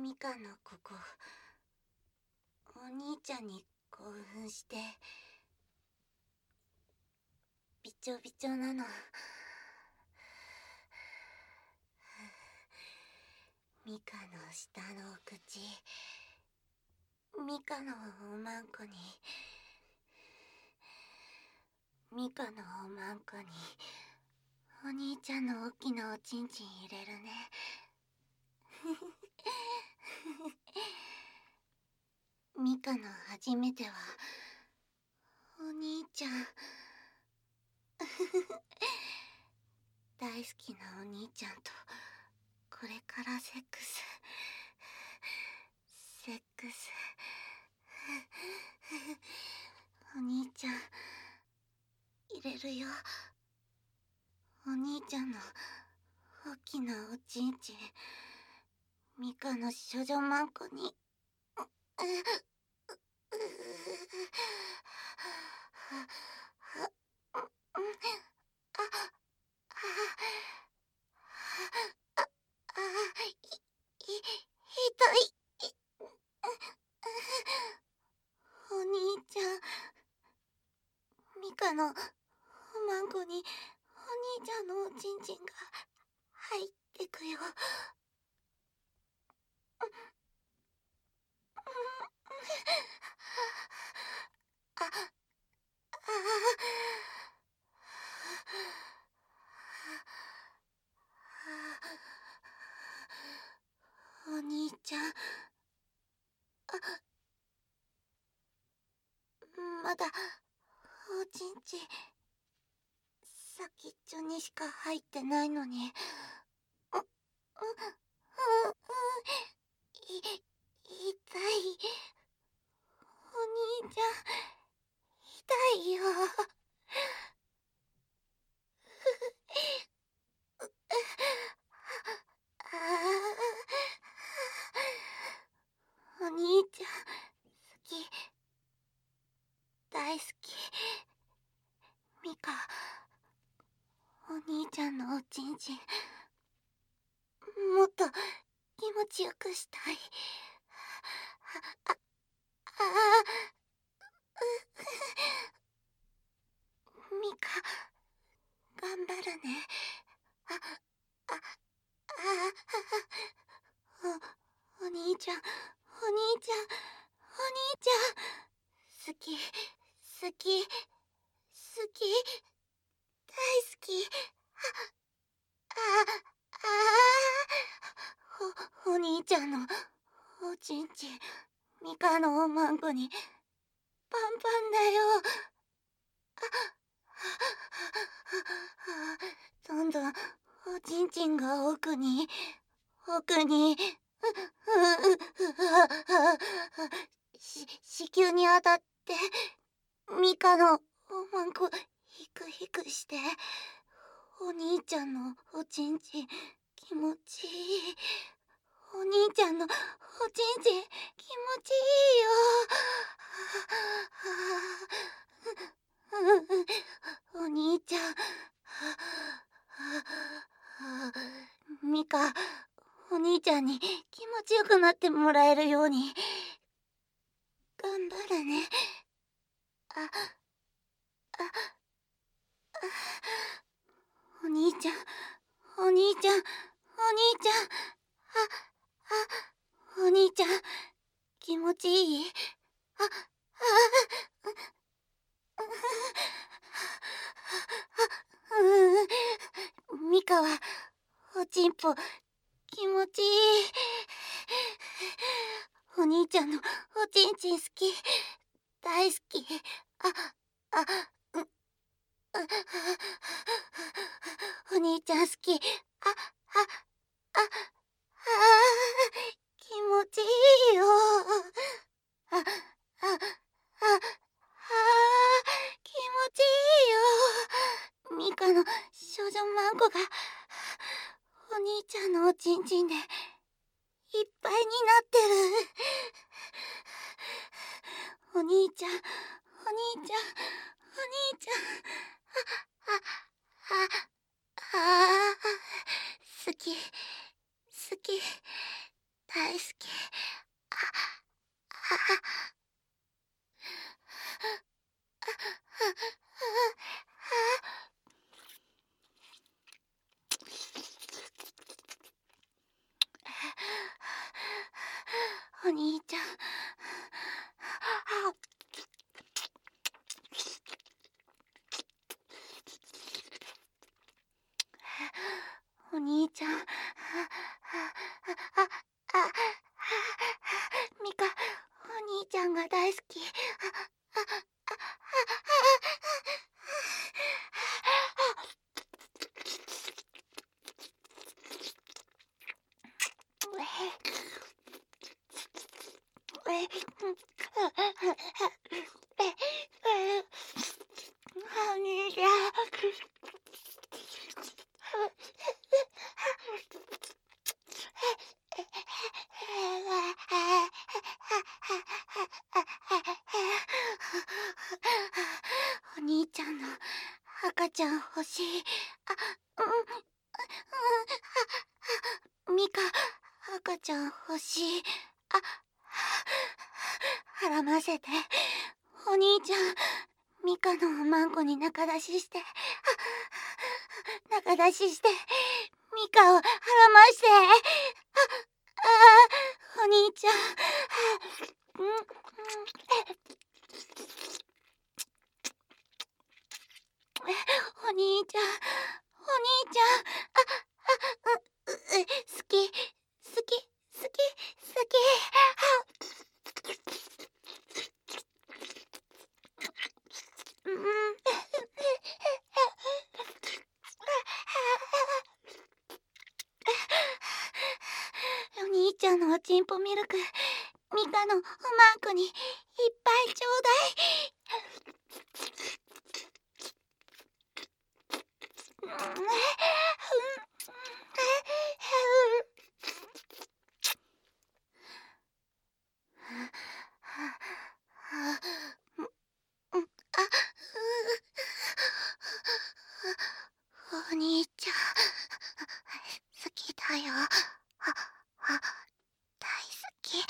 ミカのここ、お兄ちゃんに興奮してびちょびちょなの。ミカの下のお口、ミカのおまんこに、ミカのおまんこにお兄ちゃんの大きなおちんちん入れるね。ミカの初めてはお兄ちゃん大好きなお兄ちゃんとこれからセックスお兄ちゃん入れるよ。お兄ちゃんの大きなおちんちんミカの少女マンコに痛い。お兄ちゃん、ミカのおまんこにお兄ちゃんのおちんちんが入ってくよ。お兄ちゃん、まだおちんちん先っちょにしか入ってないのに。痛い。お兄ちゃん痛いよ。お兄ちゃん好き、大好き。ミカ、お兄ちゃんのおちんちんもっと気持ちよくしたい。ミカ、頑張るね。お兄ちゃん、お兄ちゃん、お兄ちゃん好き、好き、好き、大好き。お兄ちゃんのおちんちんミカのおまんこにパンパンだよ。どんどんおちんちんが奥に子宮に当たってミカのおまんこヒクヒクしてお兄ちゃんのおちんちん気持ちいい。お兄ちゃんのおちんちん気持ちいいよ。お兄ちゃんミカ、お兄ちゃんに気持ちよくなってもらえるように頑張るね。お兄ちゃん、お兄ちゃん、お兄ちゃん、お兄ちゃん、気持ちいい？ミカはおちんぽ気持ちいい。お兄ちゃんのおちんちん好き、大好き。お兄ちゃん好き。気持ちいいよ。気持ちいいよ。ミカの少女マンコがお兄ちゃんのおちんちんでいっぱいになってる。お兄ちゃん、お兄ちゃん、お兄ちゃん。好き、好き、 大好き。あ、お兄ちゃん。お兄ちゃん。ミカ、お兄ちゃんが大好き。お兄ちゃん。お兄ちゃんの赤ちゃん欲しい。ミカ、赤ちゃん欲しい。絡ませて。お兄ちゃん、ミカのおまんこに仲出しして。仲出しして。ミカを絡まして。お兄ちゃん。お兄ちゃん、お兄ちゃん。好き、好き、好き、好き。お兄ちゃんのおちんぽミルク、ミカのおまんこにいっぱいちょうだい。お兄ちゃん、好きだよ。大好き。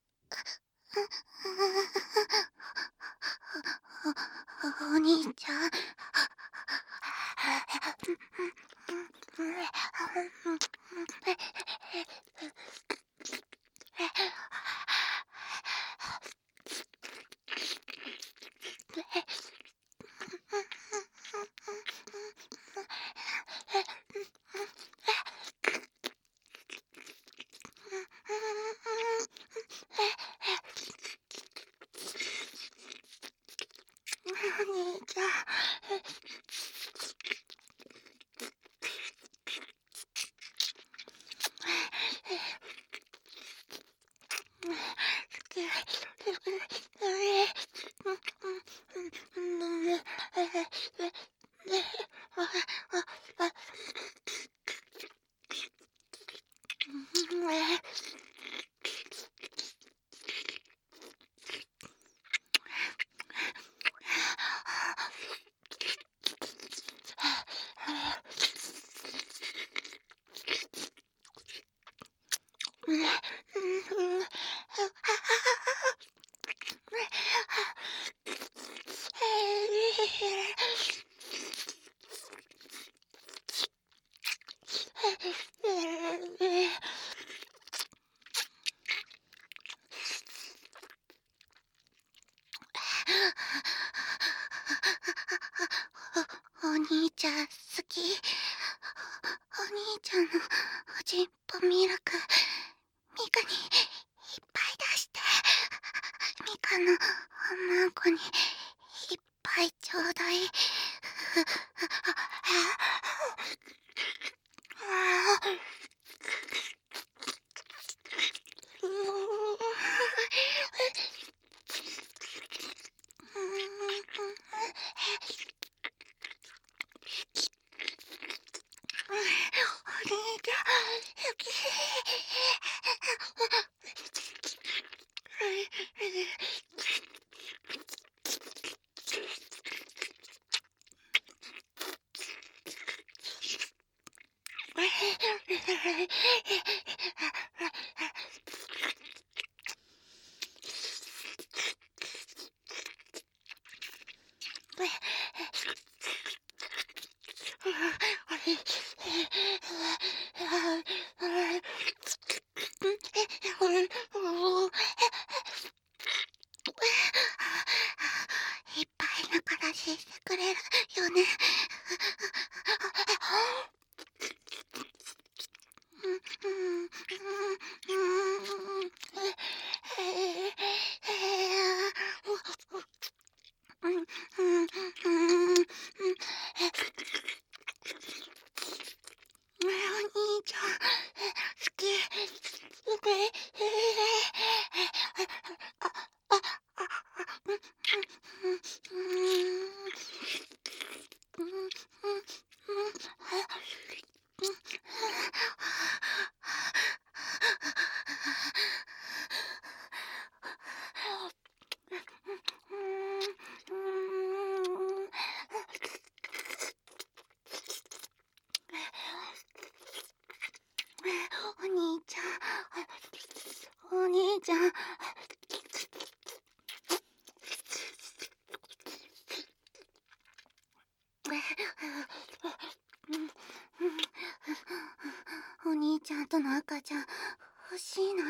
お兄ちゃん。お兄ちゃん。お兄ちゃん好き。お兄ちゃんのおちんぽミルク、ミカにいっぱい出して。ミカのおまんこにいっぱいちょうだい。お兄ちゃん好き。 いっぱいなからししてくれるよね。お兄ちゃん好き。お兄ちゃん、お兄ちゃん。お兄ちゃんとの赤ちゃん欲しいな。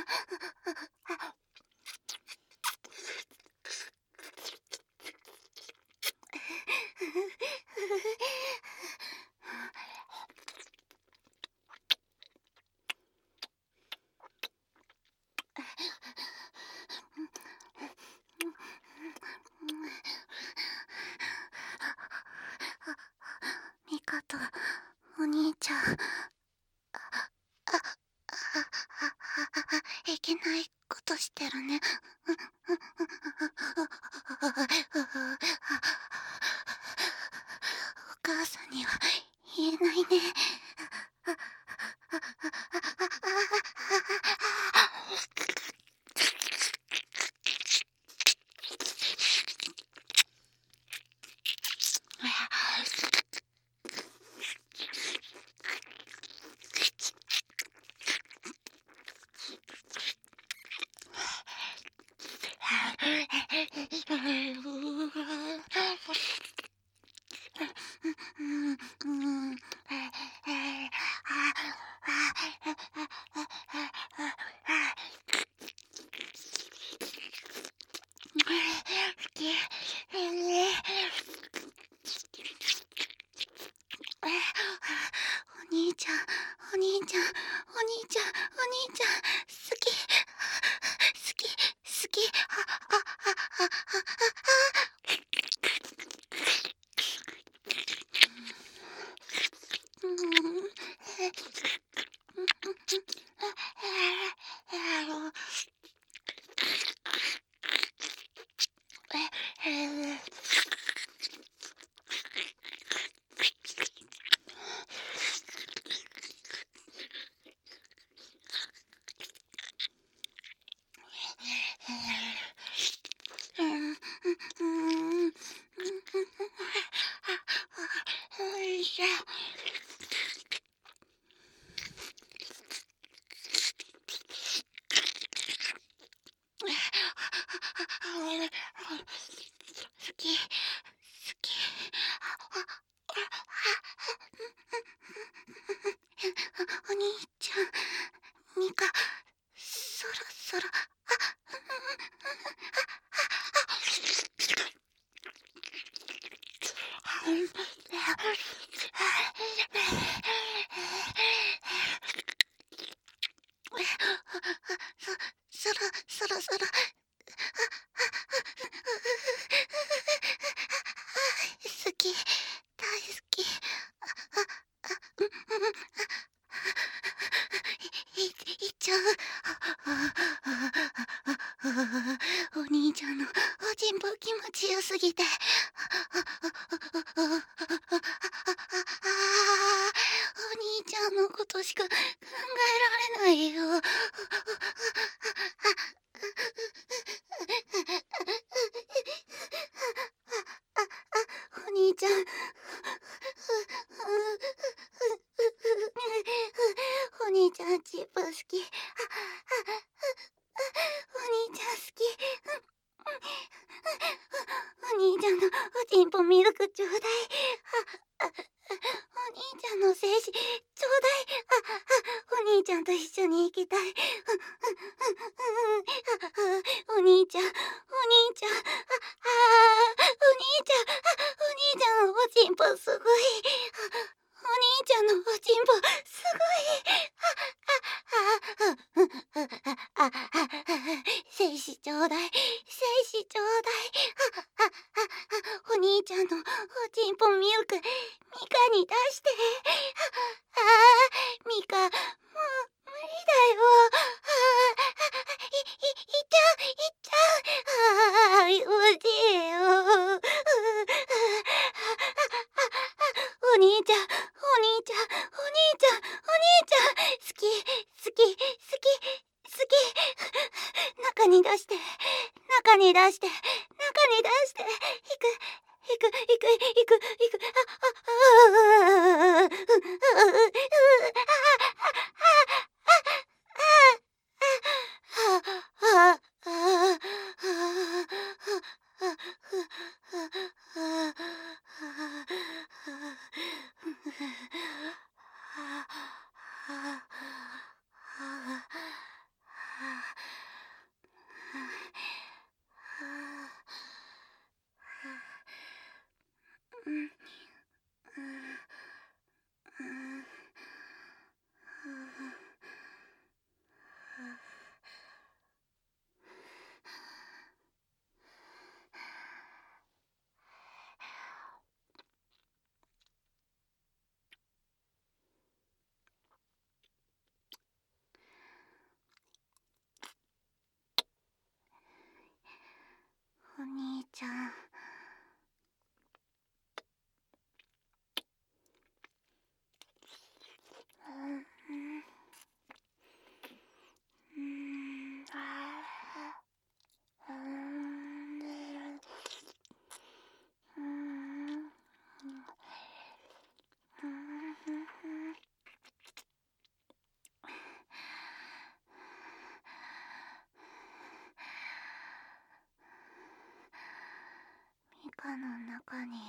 ミカとお兄ちゃん、いけないことしてるね。お母さんには言えないね。好き。お兄ちゃん、お兄ちゃん、お兄ちゃん、お兄ちゃん、好き、好き、好き。好き、好き。お兄ちゃん、ミカ、そろそろ。そろそろ。好き、大好き。いっちゃう。お兄ちゃんのおちんぽ気持ちよすぎて。お兄ちゃんのことしか考えられないよ。お兄ちゃん。お兄ちゃんチップ好き。お兄ちゃん好き。 お兄ちゃんのおちんぽミルクちょうだい。お兄ちゃんの精子ちょうだい。お兄ちゃんと一緒に行きたい。お兄ちゃん、お兄ちゃん、お兄ちゃん、お兄ちゃんのおちんぽすごい。お兄ちゃんのおちんぽすごい。精子ちょうだい、精子ちょうだい。お兄ちゃんのおちんぽミルクミカに出して。ミカ、もう無理だよ。いっちゃう、いっちゃう。おじいよ。お兄ちゃん、お兄ちゃん、お兄ちゃん、お兄ちゃん、好き、好き、好き、好き。中に出して、中に出して、中に出して、行く、行く、行く、行く、行く、お兄ちゃん。ミカの中に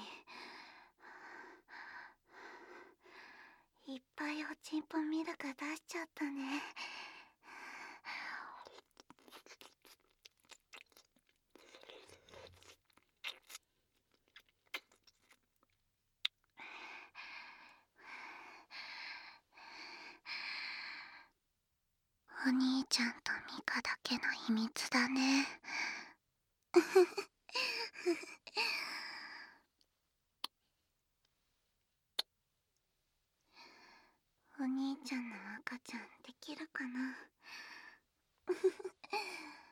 いっぱいおちんぽミルク出しちゃったね。お兄ちゃんとミカだけの秘密だね。お兄ちゃんの赤ちゃんできるかな。